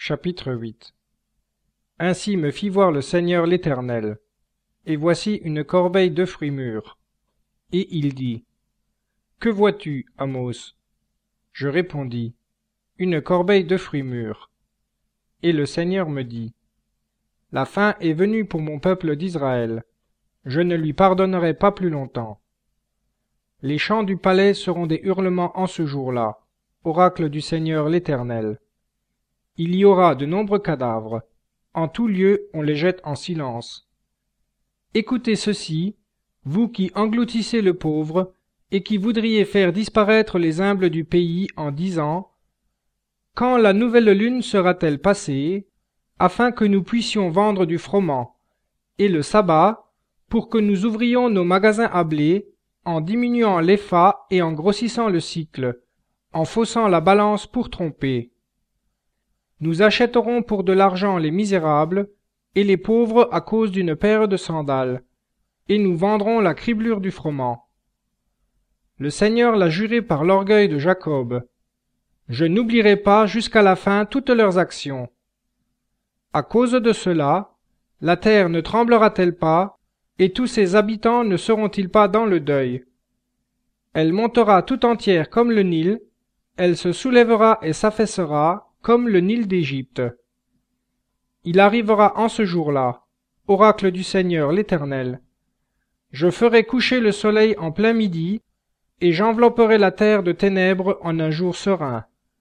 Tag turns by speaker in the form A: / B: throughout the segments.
A: Chapitre 8. Ainsi me fit voir le Seigneur l'Éternel. Et voici une corbeille de fruits mûrs. Et il dit, Que vois-tu, Amos? Je répondis, Une corbeille de fruits mûrs. Et le Seigneur me dit, La fin est venue pour mon peuple d'Israël. Je ne lui pardonnerai pas plus longtemps. Les chants du palais seront des hurlements en ce jour-là, oracle du Seigneur l'Éternel. Il y aura de nombreux cadavres. En tout lieu, on les jette en silence. Écoutez ceci, vous qui engloutissez le pauvre, et qui voudriez faire disparaître les humbles du pays en disant « Quand la nouvelle lune sera-t-elle passée, afin que nous puissions vendre du froment, et le sabbat, pour que nous ouvrions nos magasins à blé, en diminuant l'épha et en grossissant le sicle, en faussant la balance pour tromper. Nous achèterons pour de l'argent les misérables, et les pauvres à cause d'une paire de sandales, et nous vendrons la criblure du froment. Le Seigneur l'a juré par l'orgueil de Jacob. Je n'oublierai pas jusqu'à la fin toutes leurs actions. À cause de cela, la terre ne tremblera-t-elle pas, et tous ses habitants ne seront-ils pas dans le deuil? Elle montera tout entière comme le Nil, elle se soulèvera et s'affaissera comme le Nil d'Égypte. Il arrivera en ce jour-là, oracle du Seigneur l'Éternel. Je ferai coucher le soleil en plein midi, et j'envelopperai la terre de ténèbres en un jour serein.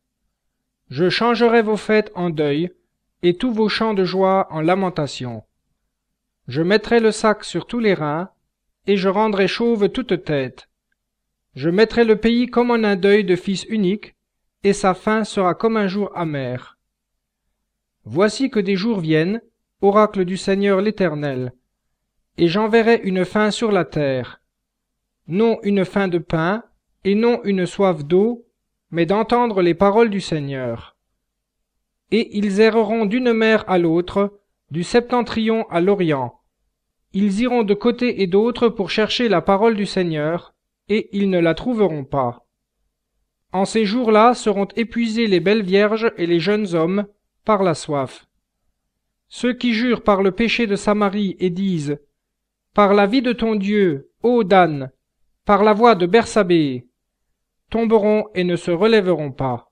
A: Je changerai vos fêtes en deuil, et tous vos chants de joie en lamentation. Je mettrai le sac sur tous les reins, et je rendrai chauve toute tête. Je mettrai le pays comme en un deuil de fils unique, et sa fin sera comme un jour amer. Voici que des jours viennent, oracle du Seigneur l'Éternel, et j'enverrai une faim sur la terre, non une faim de pain, et non une soif d'eau, mais d'entendre les paroles du Seigneur. Et ils erreront d'une mer à l'autre, du septentrion à l'orient. Ils iront de côté et d'autre pour chercher la parole du Seigneur, et ils ne la trouveront pas. En ces jours-là seront épuisés les belles vierges et les jeunes hommes par la soif. Ceux qui jurent par le péché de Samarie et disent « Par la vie de ton Dieu, ô Dan, par la voix de Bersabée », tomberont et ne se relèveront pas.